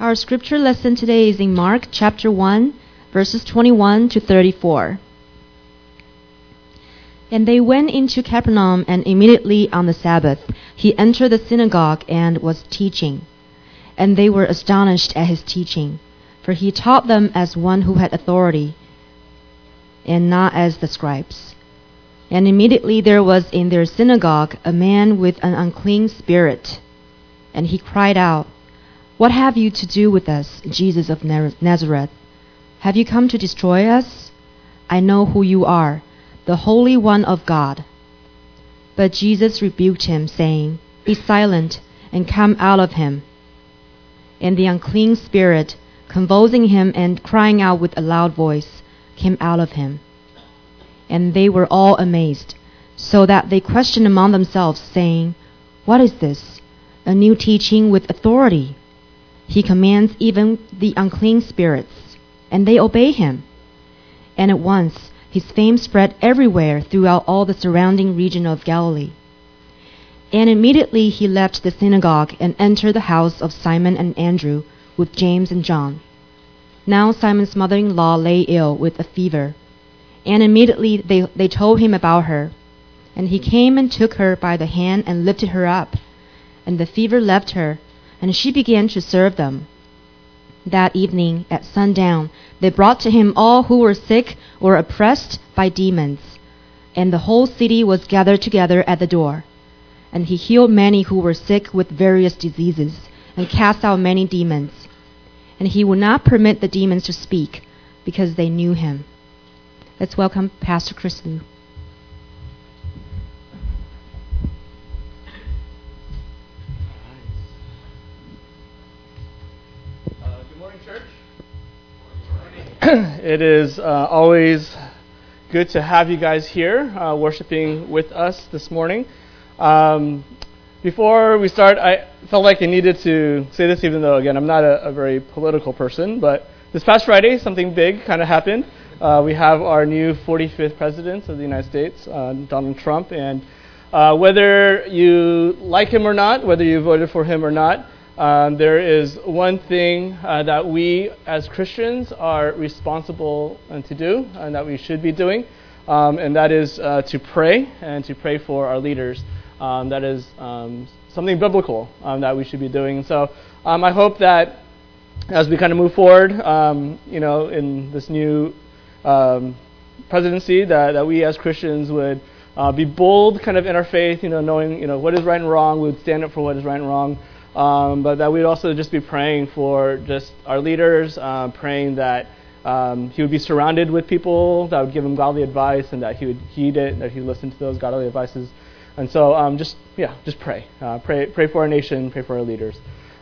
Our scripture lesson today is in Mark chapter 1, verses 21 to 34. And they went into Capernaum, and immediately on the Sabbath he entered the synagogue and was teaching. And they were astonished at his teaching, for he taught them as one who had authority, and not as the scribes. And immediately there was in their synagogue a man with an unclean spirit. And he cried out, "What have you to do with us, Jesus of Nazareth? Have you come to destroy us? I know who you are, the Holy One of God." But Jesus rebuked him, saying, "Be silent, and come out of him." And the unclean spirit, convulsing him and crying out with a loud voice, came out of him. And they were all amazed, so that they questioned among themselves, saying, "What is this? A new teaching with authority. He commands even the unclean spirits, and they obey him." And at once his fame spread everywhere throughout all the surrounding region of Galilee. And immediately he left the synagogue and entered the house of Simon and Andrew with James and John. Now Simon's mother-in-law lay ill with a fever, and immediately they told him about her. And he came and took her by the hand and lifted her up, and the fever left her, and she began to serve them. That evening at sundown they brought to him all who were sick or oppressed by demons, and the whole city was gathered together at the door. And he healed many who were sick with various diseases, and cast out many demons. And he would not permit the demons to speak, because they knew him. Let's welcome Pastor Chris Liu. Good morning, church. It is always good to have you guys here worshiping with us this morning. Before we start, I felt like I needed to say this, even though, again, I'm not a very political person, but this past Friday, something big kind of happened. We have our new 45th president of the United States, Donald Trump, and whether you like him or not, whether you voted for him or not, there is one thing that we as Christians are responsible to do, and that we should be doing, and that is to pray, and to pray for our leaders. That is something biblical that we should be doing. So I hope that as we kind of move forward, in this new presidency, that we as Christians would be bold kind of in our faith, knowing, what is right and wrong. We would stand up for what is right and wrong. But that we'd also just be praying for just our leaders, praying that he would be surrounded with people that would give him godly advice, and that he would heed it, that he would listen to those godly advices. And so just pray. Pray for our nation, pray for our leaders.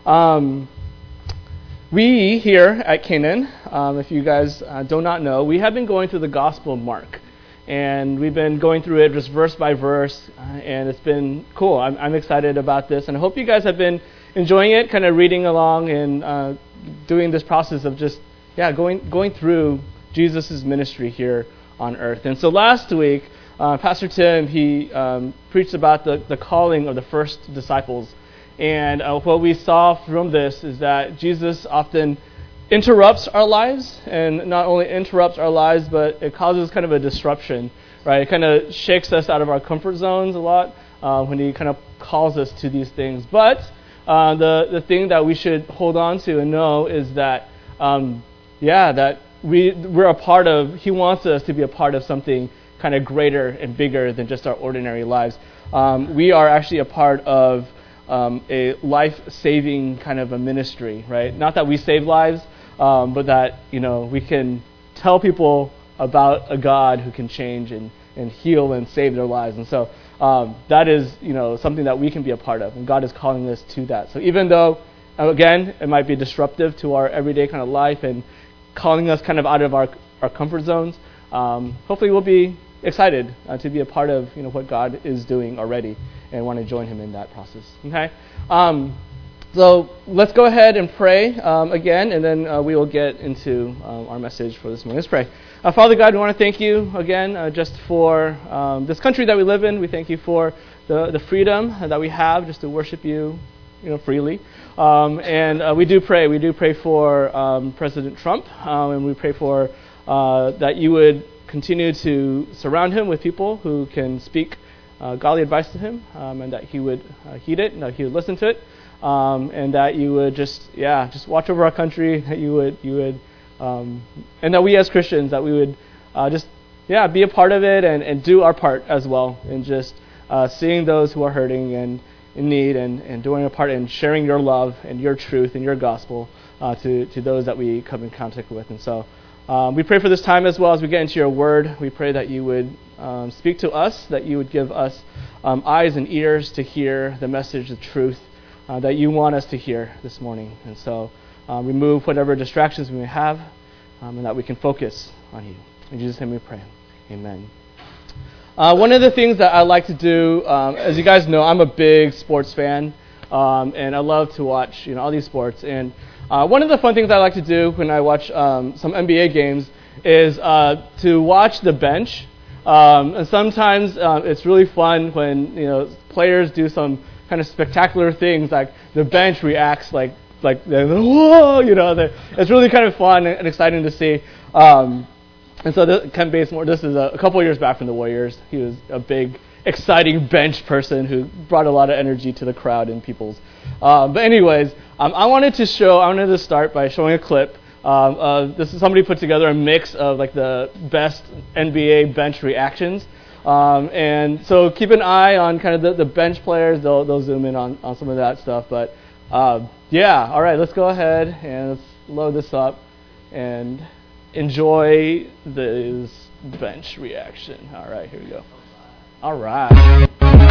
We here at Canaan, if you guys do not know, we have been going through the Gospel of Mark. And we've been going through it just verse by verse, and it's been cool. I'm excited about this, and I hope you guys have been enjoying it, kind of reading along and doing this process of just, going through Jesus' ministry here on earth. And so last week, Pastor Tim, he preached about the calling of the first disciples. And what we saw from this is that Jesus often interrupts our lives, and not only interrupts our lives, but it causes kind of a disruption, right? It kind of shakes us out of our comfort zones a lot when he kind of calls us to these things. But the thing that we should hold on to and know is that, that we're a part of, he wants us to be a part of something kind of greater and bigger than just our ordinary lives. We are actually a part of a life-saving kind of a ministry, right? Not that we save lives, but that, we can tell people about a God who can change and heal and save their lives. And so that is, something that we can be a part of, and God is calling us to that. So even though, again, it might be disruptive to our everyday kind of life and calling us kind of out of our comfort zones, hopefully we'll be excited to be a part of, what God is doing already, and want to join him in that process. Okay? So let's go ahead and pray again, and then we will get into our message for this morning. Let's pray. Father God, we want to thank you again just for this country that we live in. We thank you for the freedom that we have just to worship you freely. And we do pray. We do pray for President Trump, and we pray for that you would continue to surround him with people who can speak godly advice to him, and that he would heed it, and that he would listen to it, and that you would just watch over our country. That you would, and that we as Christians, that we would be a part of it and do our part as well, and just seeing those who are hurting and in need, and doing our part in sharing your love and your truth and your gospel to those that we come in contact with. And so we pray for this time as well as we get into your word. We pray that you would speak to us, that you would give us eyes and ears to hear the message of truth that you want us to hear this morning. And so remove whatever distractions we may have, and that we can focus on you. In Jesus' name we pray. Amen. One of the things that I like to do, as you guys know, I'm a big sports fan, and I love to watch all these sports. And one of the fun things I like to do when I watch some NBA games is to watch the bench. And sometimes it's really fun when players do some kind of spectacular things, like the bench reacts like whoa, it's really kind of fun and exciting to see. And so Ken Basemore, this is a couple years back from the Warriors. He was a big, exciting bench person who brought a lot of energy to the crowd and people's. But anyways, I wanted to start by showing a clip. This is somebody put together a mix of like the best NBA bench reactions. And so keep an eye on kind of the bench players. They'll zoom in on some of that stuff. But all right, let's go ahead and let's load this up and enjoy this bench reaction. All right, here we go. All right.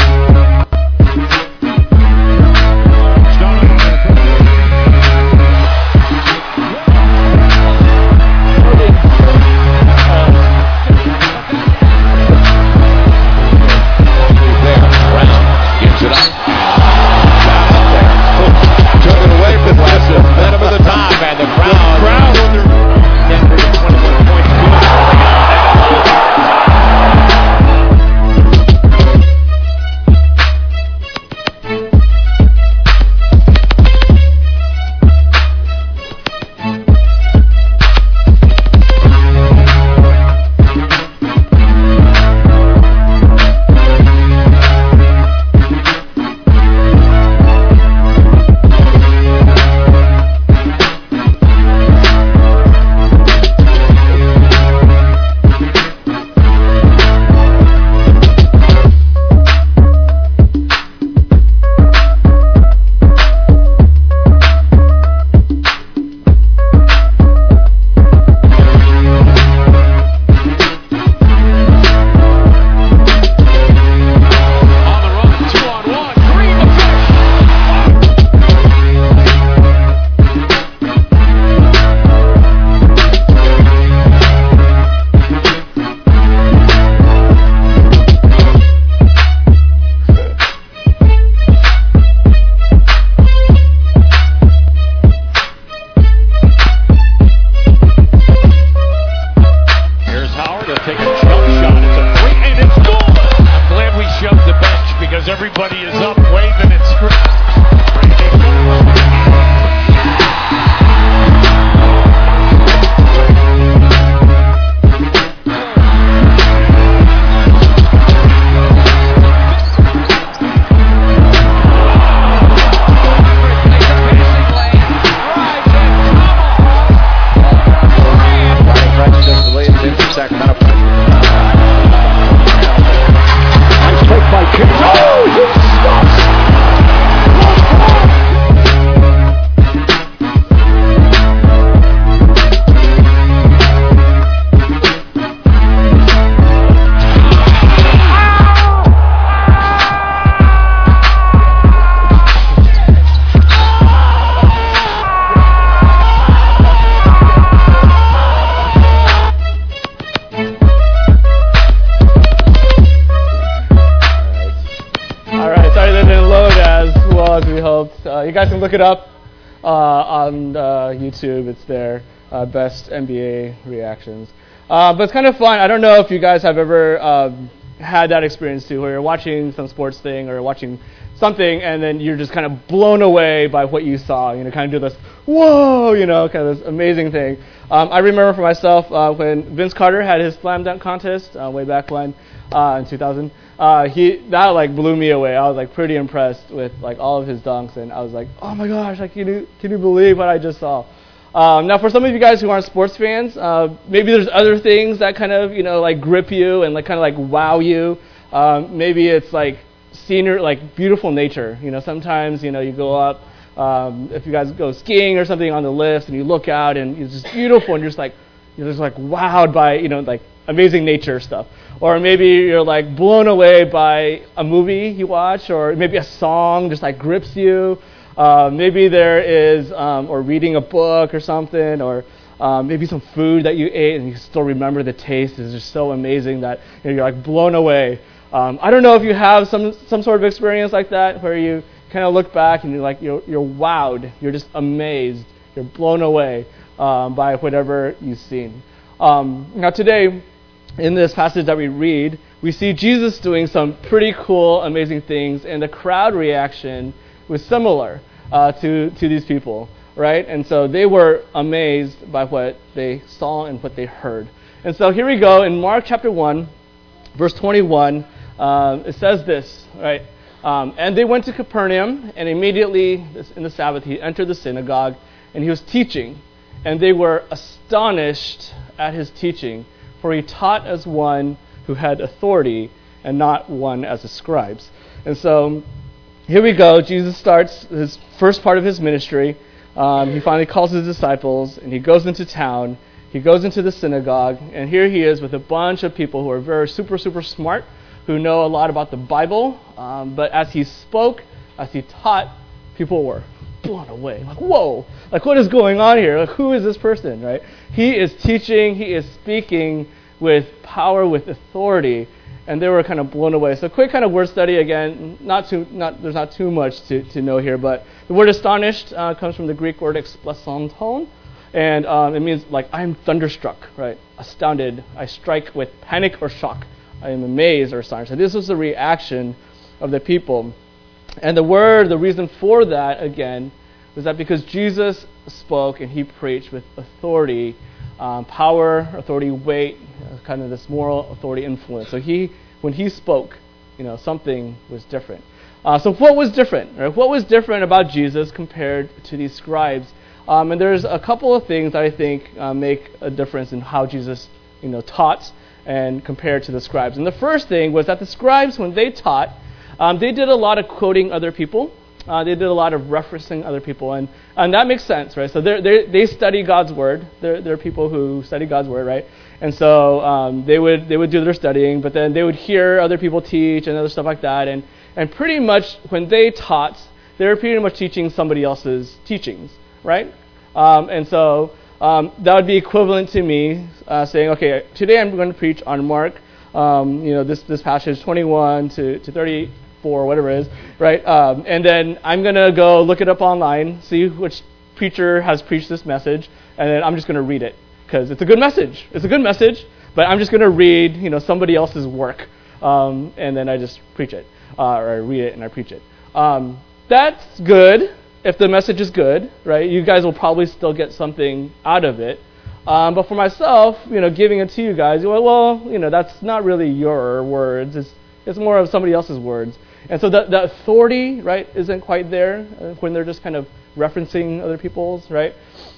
You guys can look it up on YouTube. It's there, best NBA reactions. But it's kind of fun. I don't know if you guys have ever had that experience too, where you're watching some sports thing or watching something, and then you're just kind of blown away by what you saw. Kind of do this, whoa, kind of this amazing thing. I remember for myself when Vince Carter had his slam dunk contest way back when in 2000. That blew me away. I was pretty impressed with all of his dunks, and I was like, oh my gosh, can you believe what I just saw? Now, for some of you guys who aren't sports fans, maybe there's other things that kind of grip you and kind of wow you. Maybe it's scenery, beautiful nature. Sometimes you go up. If you guys go skiing or something on the lifts, and you look out, and it's just beautiful, and you're just wowed by amazing nature stuff. Or maybe you're blown away by a movie you watch, or maybe a song just grips you. Maybe there is, or reading a book or something, or maybe some food that you ate and you still remember the taste is just so amazing that you're blown away. I don't know if you have some sort of experience like that where you kind of look back and you're wowed, you're just amazed, you're blown away by whatever you've seen. Now today, in this passage that we read, we see Jesus doing some pretty cool, amazing things, and the crowd reaction was similar to these people, right? And so they were amazed by what they saw and what they heard. And so here we go in Mark chapter 1, verse 21. It says this, right? And they went to Capernaum, and immediately in the Sabbath he entered the synagogue, and he was teaching. And they were astonished at his teaching, for he taught as one who had authority and not one as the scribes. And so here we go. Jesus starts his first part of his ministry. He finally calls his disciples, and he goes into town. He goes into the synagogue, and here he is with a bunch of people who are very super, super smart, who know a lot about the Bible. But as he spoke, as he taught, people were blown away. Whoa! What is going on here? Who is this person, right? He is teaching, he is speaking with power, with authority, and they were kind of blown away. So quick kind of word study again. There's not too much to know here, but the word astonished comes from the Greek word eksplasonton, and it means I'm thunderstruck, right? Astounded. I strike with panic or shock. I am amazed or astonished. So this was the reaction of the people. And the reason for that, again, was that because Jesus spoke and he preached with authority, power, authority, weight, kind of this moral authority influence. So when he spoke, something was different. So what was different? Right? What was different about Jesus compared to these scribes? And there's a couple of things that I think make a difference in how Jesus, taught and compared to the scribes. And the first thing was that the scribes, when they taught, they did a lot of quoting other people. They did a lot of referencing other people, and that makes sense, right? So they study God's word. They're people who study God's word, right? And so they would do their studying, but then they would hear other people teach and other stuff like that, and pretty much when they taught, they were pretty much teaching somebody else's teachings, right? And so that would be equivalent to me saying, okay, today I'm going to preach on Mark, this passage 21 to 34, whatever it is, right? And then I'm going to go look it up online, see which preacher has preached this message, and then I'm just going to read it because it's a good message. It's a good message, but I'm just going to read, somebody else's work, and then I just preach it, or I read it and I preach it. That's good if the message is good, right? You guys will probably still get something out of it. But for myself, giving it to you guys, well, that's not really your words. It's more of somebody else's words. And so the authority, right, isn't quite there when they're just kind of referencing other people's, right?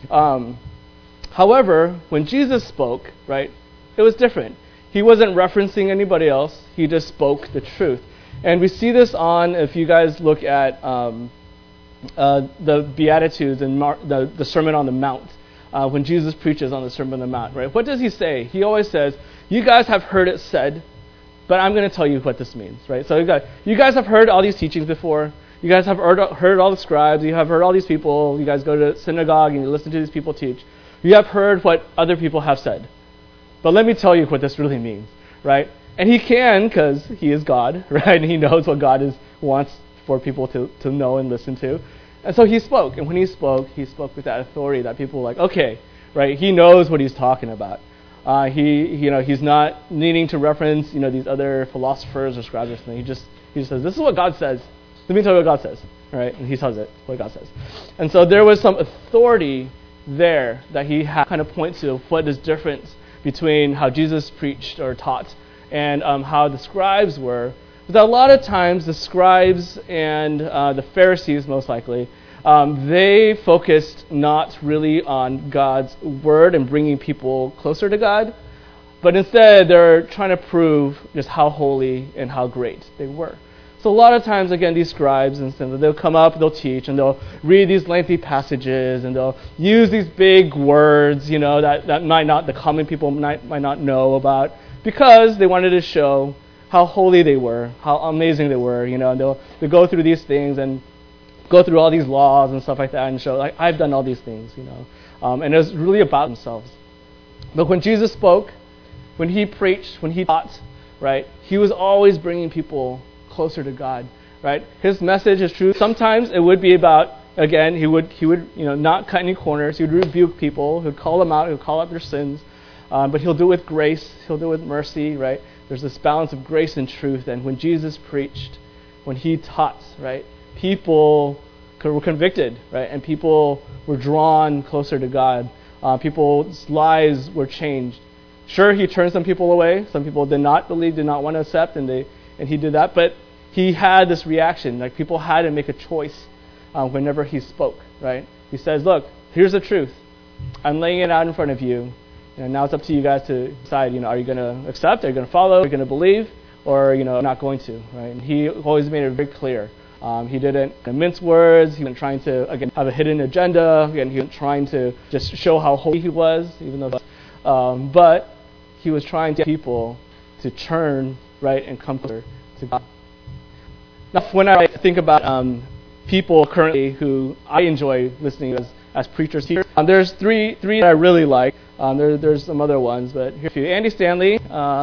However, when Jesus spoke, right, it was different. He wasn't referencing anybody else. He just spoke the truth. And we see this if you guys look at the Beatitudes and the Sermon on the Mount, when Jesus preaches on the Sermon on the Mount, right? What does he say? He always says, you guys have heard it said, but I'm going to tell you what this means, right? So you guys have heard all these teachings before. You guys have heard all the scribes. You have heard all these people. You guys go to synagogue and you listen to these people teach. You have heard what other people have said. But let me tell you what this really means, right? And he can, because he is God, right? And he knows what God wants for people to know and listen to. And so he spoke. And when he spoke with that authority that people were like, okay, right? He knows what he's talking about. He's not needing to reference, these other philosophers or scribes or something. He just says, this is what God says. Let me tell you what God says. All right? And he tells it, what God says. And so there was some authority there that he had kind of point to what is difference between how Jesus preached or taught and how the scribes were. But a lot of times the scribes and the Pharisees, most likely, they focused not really on God's word and bringing people closer to God, but instead they're trying to prove just how holy and how great they were. So a lot of times, again, these scribes, they'll come up, they'll teach, and they'll read these lengthy passages, and they'll use these big words, that might not, the common people might not know about, because they wanted to show how holy they were, how amazing they were, and they'll go through these things and go through all these laws and stuff like that and show, like, I've done all these things, and it was really about themselves. But when Jesus spoke, when he preached, when he taught, right, he was always bringing people closer to God, right? His message is true. Sometimes it would be about, again, he would not cut any corners. He would rebuke people. He would call them out. He would call out their sins. But he'll do it with grace. He'll do it with mercy, right? There's this balance of grace and truth. And when Jesus preached, when he taught, right, people were convicted, right? And people were drawn closer to God. People's lives were changed. Sure, he turned some people away. Some people did not believe, did not want to accept, and he did that. But he had this reaction, like people had to make a choice whenever he spoke, right? He says, look, here's the truth. I'm laying it out in front of you. And now it's up to you guys to decide, are you going to accept? Are you going to follow? Are you going to believe? Or, not going to, right? And he always made it very clear. He didn't mince words. He wasn't trying to, again, have a hidden agenda. Again, he wasn't trying to just show how holy he was, even though, but he was trying to get people to turn, right, and come closer to God. Now, when I think about people currently who I enjoy listening as preachers here, there's three that I really like. There's some other ones, but here's a few. Andy Stanley,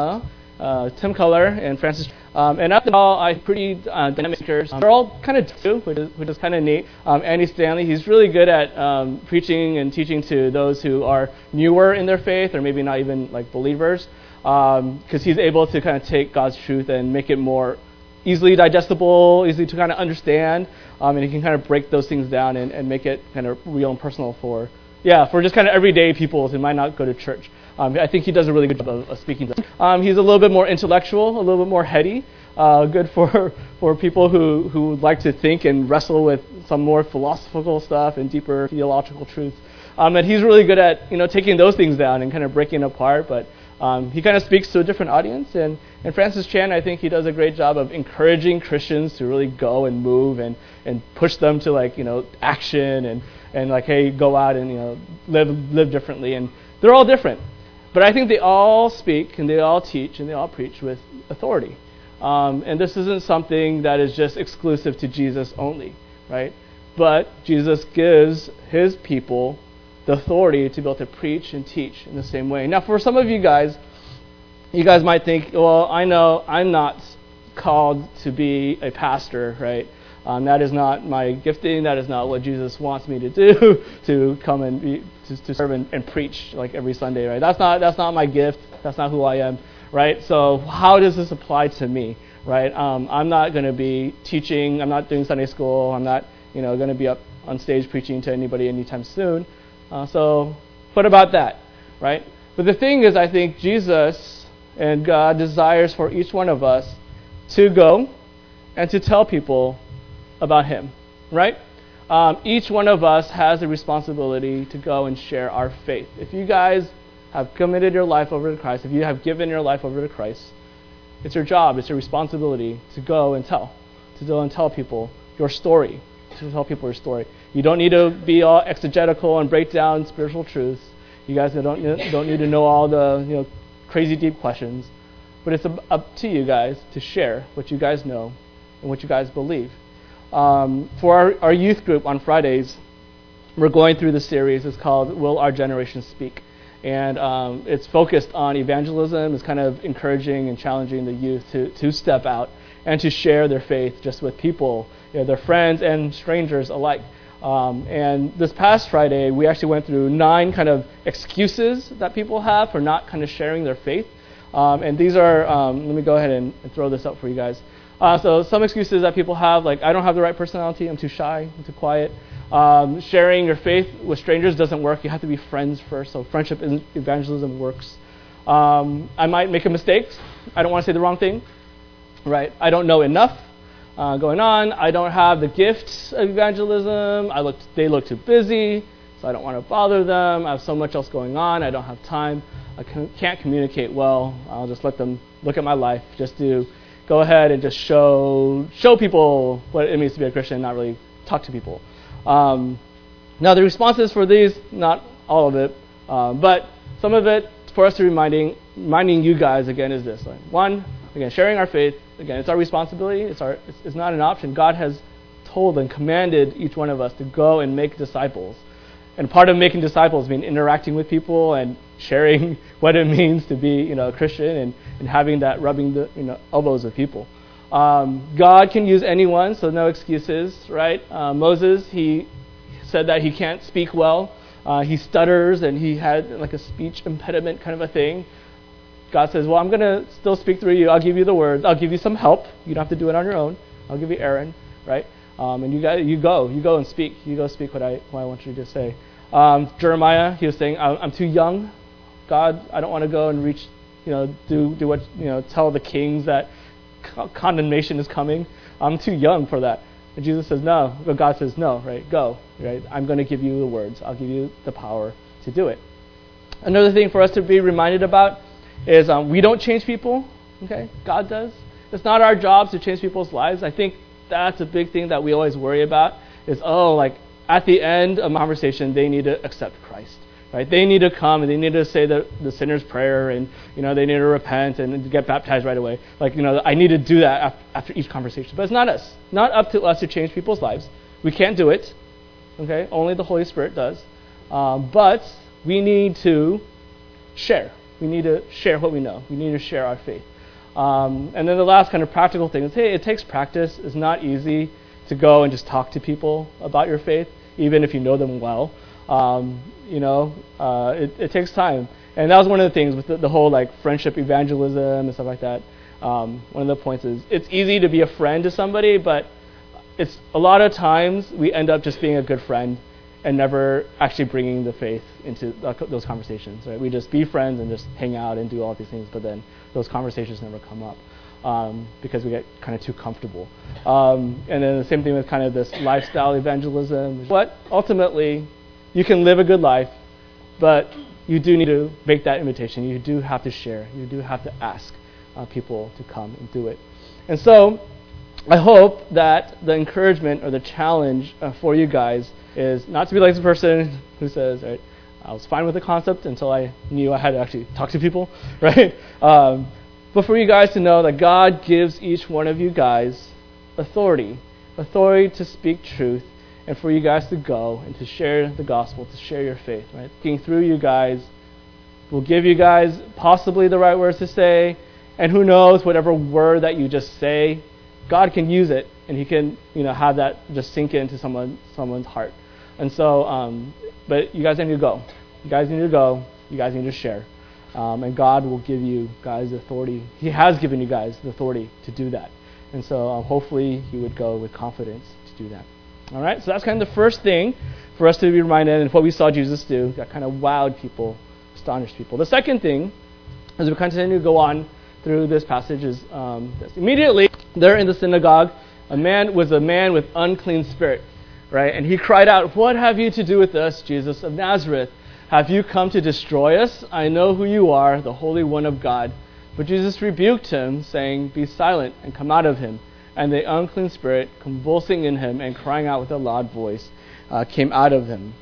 Tim Keller, and Francis. And after all, I pretty dynamic speakers. They're all kind of new, which is kind of neat. Andy Stanley, he's really good at preaching and teaching to those who are newer in their faith or maybe not even like believers, because he's able to kind of take God's truth and make it more easily digestible, easy to kind of understand, and he can kind of break those things down and make it kind of real and personal for just kind of everyday people who might not go to church. I think he does a really good job of speaking to them. He's a little bit more intellectual, a little bit more heady, good for people who would like to think and wrestle with some more philosophical stuff and deeper theological truths. And he's really good at taking those things down and kind of breaking it apart, but he kind of speaks to a different audience. And Francis Chan, I think he does a great job of encouraging Christians to really go and move and push them to action and like, hey, go out and live differently. And they're all different, but I think they all speak and they all teach and they all preach with authority. And this isn't something that is just exclusive to Jesus only, right? But Jesus gives his people the authority to be able to preach and teach in the same way. Now, for some of you guys might think, well, I know I'm not called to be a pastor, right? That is not my gifting. That is not what Jesus wants me to do, to come and to serve and preach like every Sunday, right? That's not my gift. That's not who I am, right? So how does this apply to me, right? I'm not going to be teaching. I'm not doing Sunday school. I'm not, going to be up on stage preaching to anybody anytime soon. So what about that, right? But the thing is, I think Jesus and God desires for each one of us to go and to tell people about him, right? Each one of us has a responsibility to go and share our faith. If you guys have committed your life over to Christ, if you have given your life over to Christ, it's your job, it's your responsibility to go and tell people your story, to tell people your story. You don't need to be all exegetical and break down spiritual truths. You guys don't need to know all the crazy deep questions, but it's up to you guys to share what you guys know and what you guys believe. For our youth group on Fridays, we're going through the series. It's called Will Our Generation Speak? And it's focused on evangelism. It's kind of encouraging and challenging the youth to step out and to share their faith just with people, their friends and strangers alike. And this past Friday, we actually went through 9 kind of excuses that people have for not kind of sharing their faith. And these are, let me go ahead and throw this up for you guys. So some excuses that people have, like, I don't have the right personality, I'm too shy, I'm too quiet. Sharing your faith with strangers doesn't work. You have to be friends first. So friendship evangelism works. I might make a mistake. I don't want to say the wrong thing, right? I don't know enough going on. I don't have the gifts of evangelism. They look too busy, so I don't want to bother them. I have so much else going on. I don't have time. I can't communicate well. I'll just let them look at my life. Just to go ahead and just show people what it means to be a Christian, not really talk to people. Now the responses for these, not all of it, but some of it for us to reminding you guys again is this: like, one, again, sharing our faith. Again, it's our responsibility. It's not an option. God has told and commanded each one of us to go and make disciples, and part of making disciples means interacting with people and sharing what it means to be, a Christian, and having that rubbing the elbows with people. God can use anyone, so no excuses, right? Moses, he said that he can't speak well. He stutters, and he had like a speech impediment kind of a thing. God says, well, I'm going to still speak through you. I'll give you the words. I'll give you some help. You don't have to do it on your own. I'll give you Aaron, right? And you go and speak. You go speak what I want you to say. Jeremiah, he was saying, I'm too young. God, I don't want to go and reach, do what, tell the kings that condemnation is coming. I'm too young for that. And Jesus says no. But God says no, right? Go, right? I'm going to give you the words. I'll give you the power to do it. Another thing for us to be reminded about is we don't change people, okay? God does. It's not our job to change people's lives. I think that's a big thing that we always worry about is, at the end of a conversation, they need to accept Christ. Right? They need to come and they need to say the sinner's prayer, and they need to repent and get baptized right away. I need to do that after each conversation. But it's not us. Not up to us to change people's lives. We can't do it. Okay? Only the Holy Spirit does. But we need to share. We need to share what we know. We need to share our faith. And then the last kind of practical thing is, it takes practice. It's not easy to go and just talk to people about your faith, even if you know them well. It takes time. And that was one of the things with the whole friendship evangelism and stuff like that. One of the points is it's easy to be a friend to somebody, but it's a lot of times we end up just being a good friend and never actually bringing the faith into those conversations. Right? We just be friends and just hang out and do all these things, but then those conversations never come up because we get kind of too comfortable. And then the same thing with kind of this lifestyle evangelism. But ultimately, you can live a good life, but you do need to make that invitation. You do have to share. You do have to ask people to come and do it. And so I hope that the encouragement or the challenge for you guys is not to be like the person who says, right, I was fine with the concept until I knew I had to actually talk to people, right? But for you guys to know that God gives each one of you guys authority to speak truth, and for you guys to go and to share the gospel, to share your faith, right? Looking through you guys will give you guys possibly the right words to say, and who knows, whatever word that you just say, God can use it, and He can, have that just sink into someone's heart. And so, but you guys need to go. You guys need to go. You guys need to share. And God will give you guys the authority. He has given you guys the authority to do that. And so hopefully you would go with confidence to do that. All right, so that's kind of the first thing for us to be reminded, and what we saw Jesus do that kind of wowed people, astonished people. The second thing, as we continue to go on through this passage, is this. Immediately there in the synagogue, a man with unclean spirit, right? And he cried out, "What have you to do with us, Jesus of Nazareth? Have you come to destroy us? I know who you are, the Holy One of God." But Jesus rebuked him, saying, "Be silent and come out of him." And the unclean spirit, convulsing in him and crying out with a loud voice, came out of him.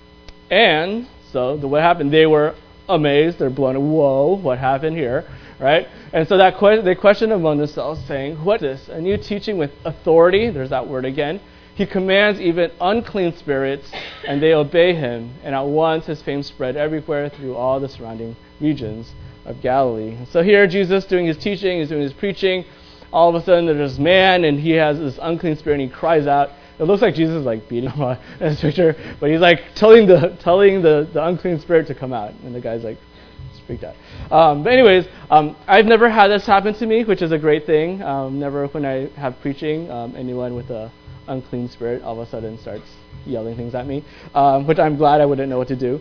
And so what happened? They were amazed. They're blown. Whoa, what happened here? Right? And so they questioned among themselves, saying, "What is this? A new teaching with authority?" There's that word again. "He commands even unclean spirits, and they obey him." And at once his fame spread everywhere through all the surrounding regions of Galilee. So here Jesus doing his teaching, he's doing his preaching. All of a sudden there's this man, and he has this unclean spirit, and he cries out. It looks like Jesus is beating him in this picture, but he's telling the unclean spirit to come out, and the guy's freaked out. But anyways, I've never had this happen to me, which is a great thing. Never when I have preaching, anyone with a unclean spirit all of a sudden starts yelling things at me, which I'm glad I wouldn't know what to do.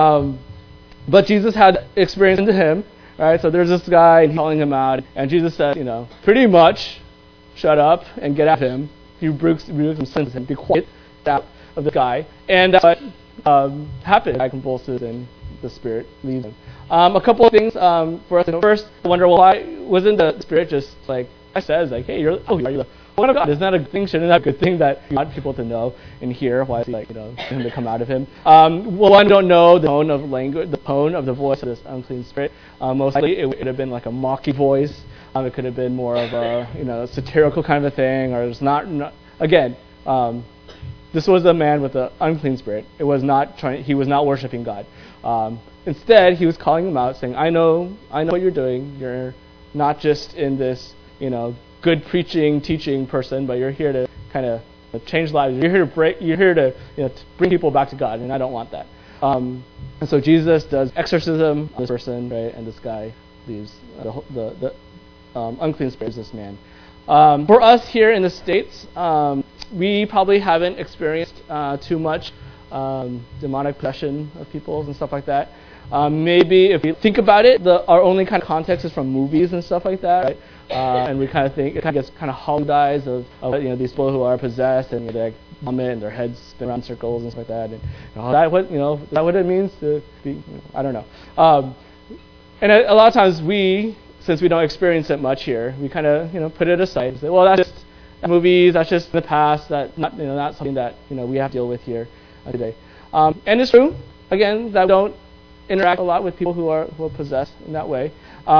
But Jesus had experience into him, right? So there's this guy and he's calling him out, and Jesus said, pretty much, shut up and get at him. He rebukes him, sends him, be quiet out of the guy. And what happened? The guy convulses and the spirit leaves him. A couple of things for us to know. First, I wonder, why wasn't the spirit just like, I says, like, hey, are you the one of God? Isn't that a good thing? Shouldn't that be a good thing that you want people to know and hear? Why is he him to come out of him? One, don't know the tone of language, the tone of the voice of this unclean spirit. Most likely, it would have been like a mocking voice. It could have been more of a satirical kind of a thing, or it's not. Again, this was a man with an unclean spirit. It was not he was not worshiping God. Instead, he was calling him out, saying, I know what you're doing. You're not just in this, good preaching, teaching person, but you're here to kind of change lives. You're here to bring people back to God, and I don't want that. And so Jesus does exorcism on this person, right? And this guy leaves the unclean spirit is this man. For us here in the States, we probably haven't experienced too much demonic possession of people and stuff like that. Maybe if we think about it, our only kind of context is from movies and stuff like that, right? And we kind of think it kind of gets kind of Hollywoodized of these people who are possessed and they vomit and their heads spin around circles and stuff like that. And is that what it means to be? I don't know. And a lot of times since we don't experience it much here, we kind of put it aside and say, well, that's just movies, that's just in the past, that's not something that we have to deal with here today. And it's true, again, that we don't interact a lot with people who are possessed in that way.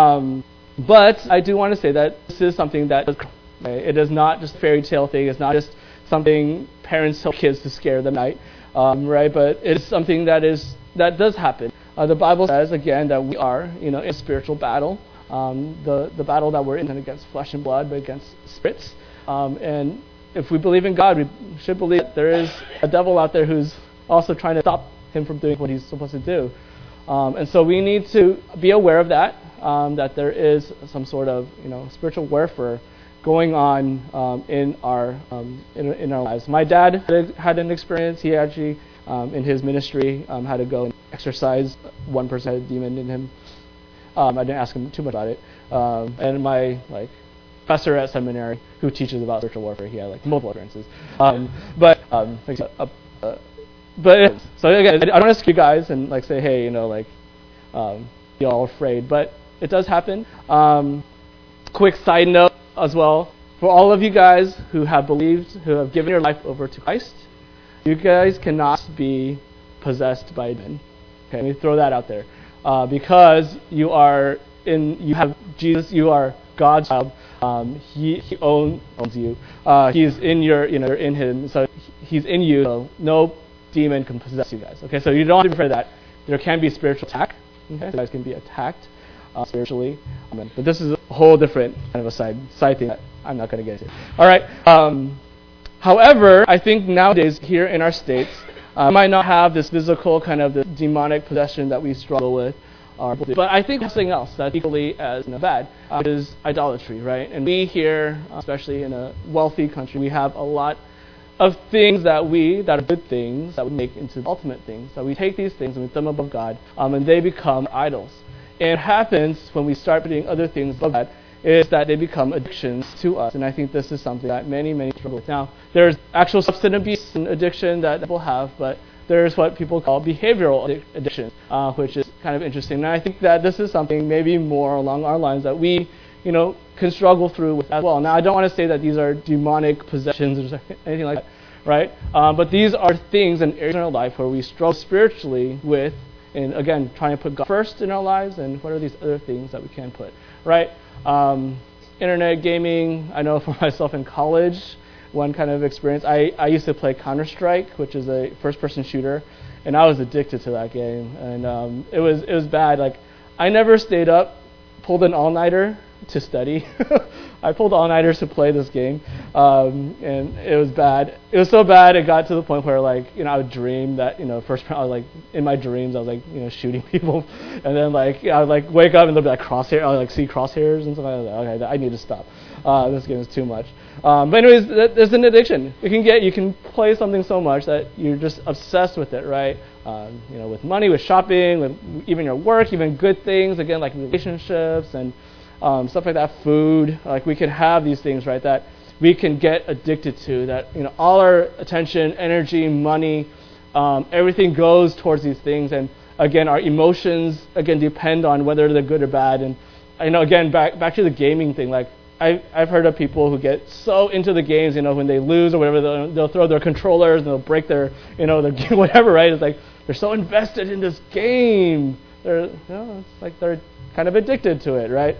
But I do want to say that this is something that it is not just a fairy tale thing. It's not just something parents tell kids to scare them at night, right? But it's something that does happen. The Bible says again that we are in a spiritual battle. The battle that we're in isn't against flesh and blood, but against spirits. And if we believe in God, we should believe that there is a devil out there who's also trying to stop him from doing what he's supposed to do. And so we need to be aware of that, that there is some sort of spiritual warfare going on in our lives. My dad had an experience. He actually, in his ministry, had to go and exorcise one person had a demon in him. I didn't ask him too much about it. And my professor at seminary who teaches about spiritual warfare, he had multiple experiences. But so again, I don't want to scare you guys and say, hey, be all afraid. But it does happen. Quick side note as well, for all of you guys who have believed, who have given your life over to Christ, you guys cannot be possessed by a demon. Okay, let me throw that out there. Because you have Jesus, you are God's child. He owns you. He's in you're in Him, so He's in you. So no demon can possess you guys. Okay, so you don't have to be afraid of that. There can be spiritual attack. Okay, so you guys can be attacked spiritually. But this is a whole different kind of a side thing that I'm not going to get into. All right. However, I think nowadays here in our states, we might not have this physical kind of the demonic possession that we struggle with. But I think something else that's equally as bad is idolatry, right? And we here, especially in a wealthy country, we have a lot of things that are good things that we make into ultimate things. So we take these things and we put them above God, and they become idols. And what happens when we start putting other things above God is that they become addictions to us. And I think this is something that many struggle with. Now, there's actual substance abuse and addiction that people have, but there's what people call behavioral addiction, which is kind of interesting. And I think that this is something maybe more along our lines that we, can struggle through with as well. Now, I don't want to say that these are demonic possessions or anything like that, right? But these are things in areas in our life where we struggle spiritually with, and again, trying to put God first in our lives, and what are these other things that we can put, right? Internet gaming, I know for myself in college, one kind of experience, I used to play Counter-Strike, which is a first-person shooter, and I was addicted to that game, and it was bad. I never stayed up, pulled an all-nighter, to study. I pulled all-nighters to play this game, and it was bad. It was so bad it got to the point where, like, I would dream that, first I was like, in my dreams I was like, shooting people, and then like I would like wake up and there'd be like crosshair. I would like see crosshairs and stuff like that. Okay, I need to stop. This game is too much. But anyways, there's an addiction. You can play something so much that you're just obsessed with it, right? With money, with shopping, with even your work, even good things, again, like relationships and stuff like that, food. Like, we can have these things, right, that we can get addicted to, that, all our attention, energy, money, everything goes towards these things. And again, our emotions, again, depend on whether they're good or bad. And again, back to the gaming thing, like, I've heard of people who get so into the games, when they lose or whatever, they'll throw their controllers and they'll break their, their whatever, right? It's like they're so invested in this game. It's like they're kind of addicted to it, right?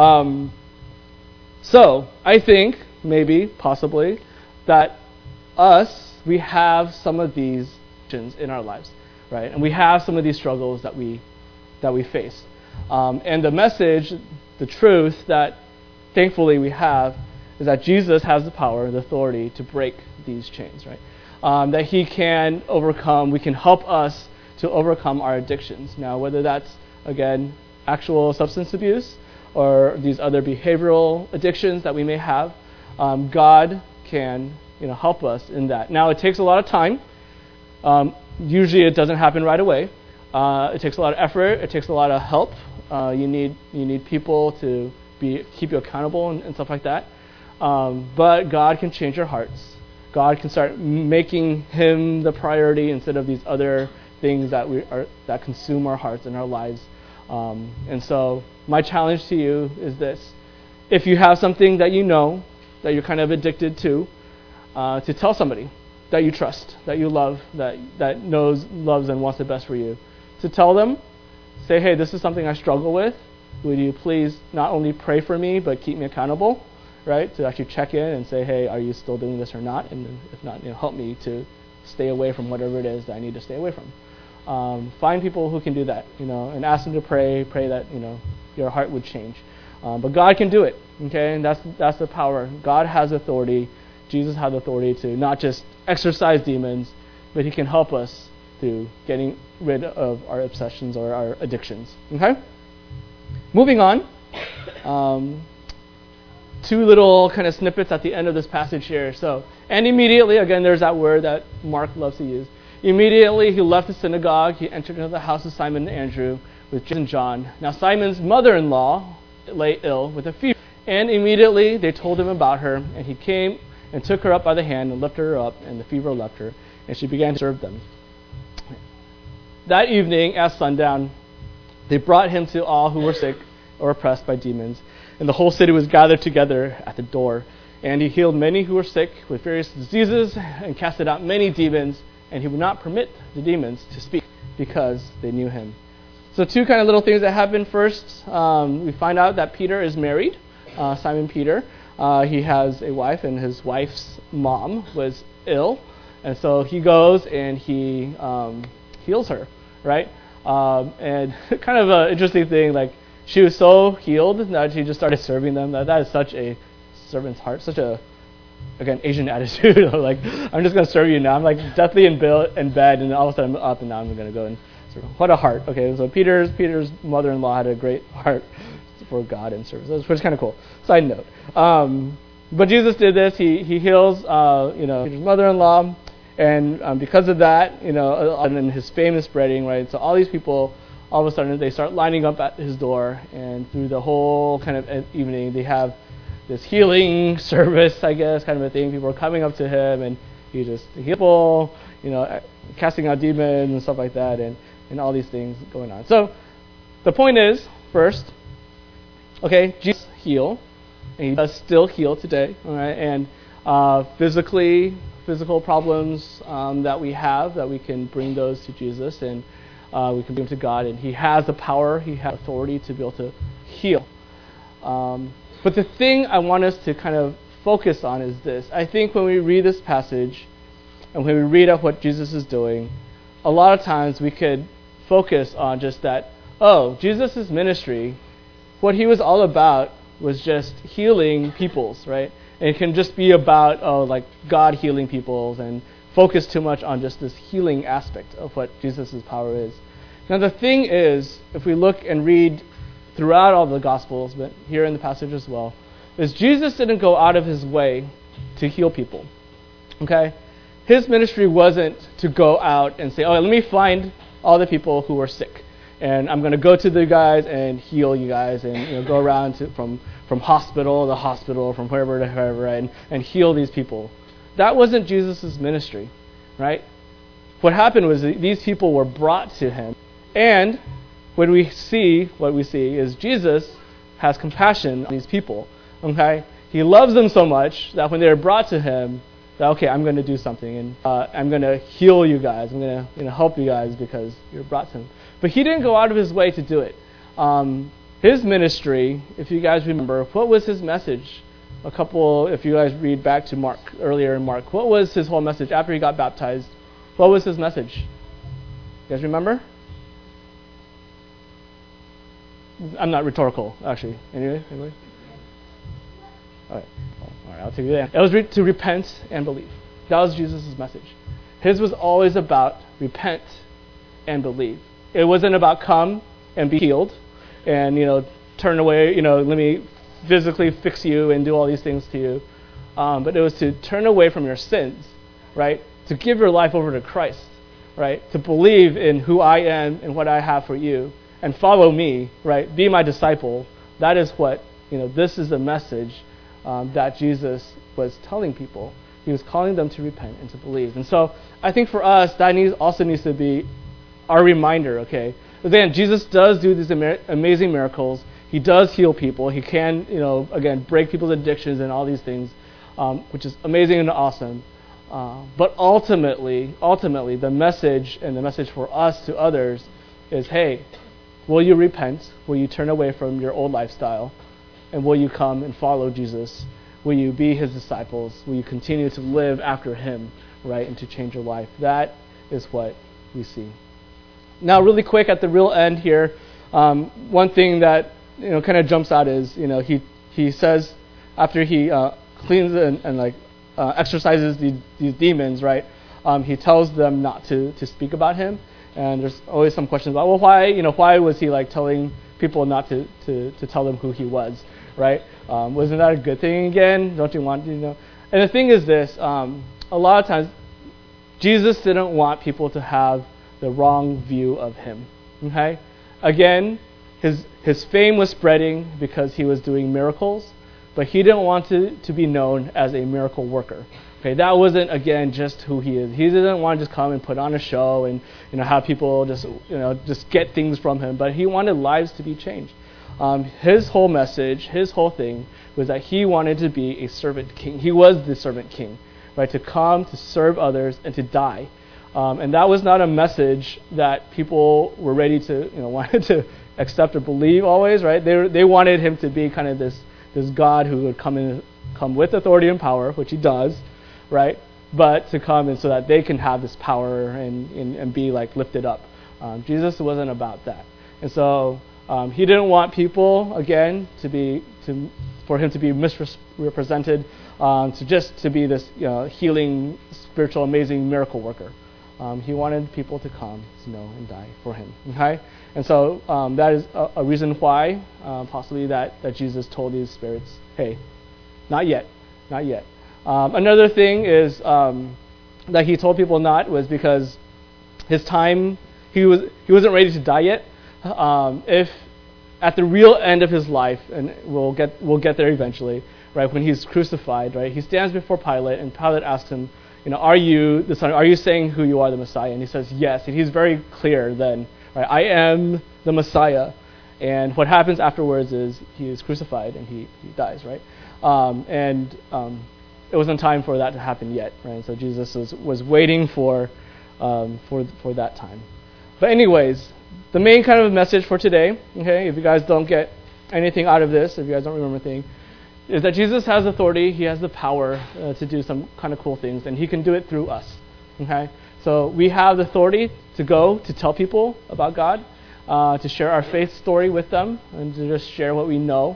So I think maybe, possibly, that we have some of these in our lives, right? And we have some of these struggles that we face. And the message, the truth that thankfully we have, is that Jesus has the power, the authority to break these chains, right? That he can overcome, we can help us to overcome our addictions. Now, whether that's, again, actual substance abuse or these other behavioral addictions that we may have, God can, help us in that. Now, it takes a lot of time. Usually it doesn't happen right away. It takes a lot of effort. It takes a lot of help. You need people to keep you accountable and stuff like that. But God can change your hearts. God can start making him the priority instead of these other things that consume our hearts and our lives. And so my challenge to you is this: if you have something that that you're kind of addicted to tell somebody that you trust, that you love, that loves and wants the best for you, to tell them, say, hey, this is something I struggle with. Would you please not only pray for me, but keep me accountable, right? To actually check in and say, hey, are you still doing this or not? And if not, help me to stay away from whatever it is that I need to stay away from. Find people who can do that, and ask them to pray that, your heart would change. But God can do it, okay? And that's the power. God has authority. Jesus has authority to not just exorcise demons, but he can help us through getting rid of our obsessions or our addictions, okay? Moving on, two little kind of snippets at the end of this passage here. So, and immediately, again, there's that word that Mark loves to use. Immediately, he left the synagogue. He entered into the house of Simon and Andrew with James and John. Now, Simon's mother-in-law lay ill with a fever, and immediately they told him about her, and he came and took her up by the hand and lifted her up, and the fever left her, and she began to serve them. That evening, at sundown, they brought him to all who were sick or oppressed by demons, and the whole city was gathered together at the door. And he healed many who were sick with various diseases and casted out many demons, and he would not permit the demons to speak because they knew him. So two kind of little things that happened. First, we find out that Peter is married, Simon Peter. He has a wife, and his wife's mom was ill, and so he goes and he heals her, right? And kind of an interesting thing, like, she was so healed that she just started serving them. That is such a servant's heart, such a, again, Asian attitude. Like, I'm just going to serve you now. I'm like deathly in bed, and all of a sudden I'm up, and now I'm going to go and serve. What a heart. Okay, so Peter's mother-in-law had a great heart for God and service, which is kind of cool. Side note. But Jesus did this. He heals, Peter's mother-in-law. And because of that, and then his fame is spreading, right? So all these people, all of a sudden, they start lining up at his door, and through the whole kind of evening, they have this healing service, I guess, kind of a thing. People are coming up to him, and he just heals people, casting out demons and stuff like that, and all these things going on. So the point is, first, okay, Jesus heal, and he does still heal today, all right? And physical problems that we have, that we can bring those to Jesus, and we can bring them to God, and he has the power, he has authority to be able to heal. But the thing I want us to kind of focus on is this. I think when we read this passage, and when we read up what Jesus is doing, a lot of times we could focus on just that, Jesus' ministry, what he was all about was just healing peoples, right? And it can just be about, like God healing peoples and focus too much on just this healing aspect of what Jesus' power is. Now the thing is, if we look and read throughout all the Gospels, but here in the passage as well, is Jesus didn't go out of his way to heal people, okay? His ministry wasn't to go out and say, oh, let me find all the people who are sick, and I'm going to go to the guys and heal you guys, and go around from hospital to hospital, from wherever to wherever, and heal these people. That wasn't Jesus' ministry, right? What happened was these people were brought to him, and what we see is Jesus has compassion on these people, okay? He loves them so much that when they're brought to him, that, okay, I'm going to do something, and I'm going to heal you guys. I'm going to help you guys because you're brought to him. But he didn't go out of his way to do it. His ministry, if you guys remember, what was his message? If you guys read back to Mark, earlier in Mark, what was his whole message after he got baptized? What was his message? You guys remember? I'm not rhetorical, actually. Anybody? All right, I'll take it there. It was to repent and believe. That was Jesus' message. His was always about repent and believe. It wasn't about come and be healed and, turn away, let me physically fix you and do all these things to you. But it was to turn away from your sins, right? To give your life over to Christ, right? To believe in who I am and what I have for you and follow me, right? Be my disciple. That is what, this is the message that Jesus was telling people. He was calling them to repent and to believe. And so I think for us, that also needs to be our reminder, okay? Again, Jesus does do these amazing miracles. He does heal people. He can, again, break people's addictions and all these things, which is amazing and awesome. But ultimately, the message for us to others is, hey, will you repent? Will you turn away from your old lifestyle? And will you come and follow Jesus? Will you be his disciples? Will you continue to live after him, right, and to change your life? That is what we see. Now, really quick at the real end here, one thing that kind of jumps out is he says after he cleans and exorcises these demons, right? He tells them not to speak about him, and there's always some questions about, well, why was he telling people not to tell them who he was, right? Wasn't that a good thing again? Don't you want And the thing is this: a lot of times Jesus didn't want people to have the wrong view of him. Okay, again, his fame was spreading because he was doing miracles, but he didn't want to be known as a miracle worker. Okay, that wasn't, again, just who he is. He didn't want to just come and put on a show and have people just get things from him, but he wanted lives to be changed. His whole message, his whole thing was that he wanted to be a servant king. He was the servant king, right? To come, to serve others, and to die. And that was not a message that people were ready to, wanted to accept or believe always, right? They wanted him to be kind of this God who would come with authority and power, which he does, right? But to come and so that they can have this power and be lifted up. Jesus wasn't about that, and so he didn't want people again for him to be misrepresented, to be this healing, spiritual, amazing miracle worker. He wanted people to come to know and die for him. Okay, and so that is a reason why possibly that Jesus told these spirits, hey, not yet. Another thing is that he told people not was because his time, he wasn't ready to die yet. If at the real end of his life, and we'll get there eventually, right? When he's crucified, right? He stands before Pilate, and Pilate asks him, are you the Son? Are you saying who you are, the Messiah? And he says yes, and he's very clear then, right? I am the Messiah. And what happens afterwards is he is crucified and he dies, right? It wasn't time for that to happen yet, right? So Jesus was waiting for that time. But anyways, the main kind of message for today, okay, if you guys don't get anything out of this, if you guys don't remember anything, is that Jesus has authority, he has the power to do some kind of cool things, and he can do it through us, okay? So we have the authority to go to tell people about God, to share our faith story with them, and to just share what we know.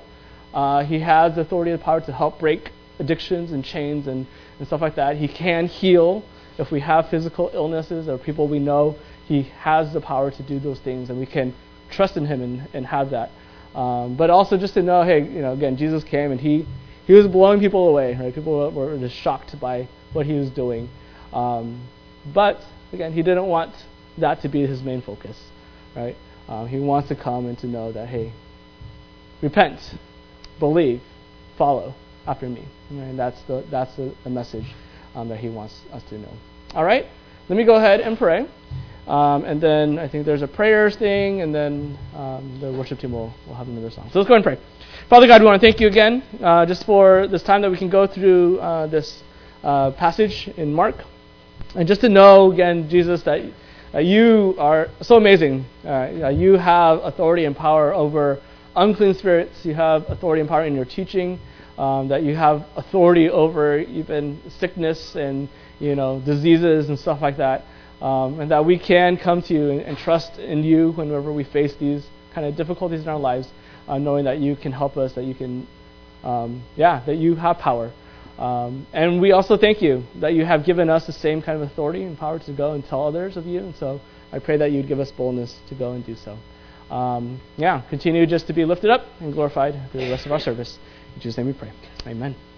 He has the authority and power to help break addictions and chains and stuff like that. He can heal if we have physical illnesses or people we know. He has the power to do those things, and we can trust in him and have that. But also just to know, hey, again, Jesus came and he was blowing people away, right? People were just shocked by what he was doing. But again, he didn't want that to be his main focus, right? He wants to come and to know that, hey, repent, believe, follow after me. And that's the message that he wants us to know. All right, let me go ahead and pray. And then I think there's a prayers thing, and then the worship team will have another song. So let's go ahead and pray. Father God, we want to thank you again just for this time that we can go through this passage in Mark. And just to know, again, Jesus, that you are so amazing. You have authority and power over unclean spirits. You have authority and power in your teaching. That you have authority over even sickness and diseases and stuff like that. And that we can come to you and trust in you whenever we face these kind of difficulties in our lives, knowing that you can help us, that you can, that you have power. And we also thank you that you have given us the same kind of authority and power to go and tell others of you. And so I pray that you'd give us boldness to go and do so. Continue just to be lifted up and glorified through the rest of our service. In Jesus' name we pray. Amen.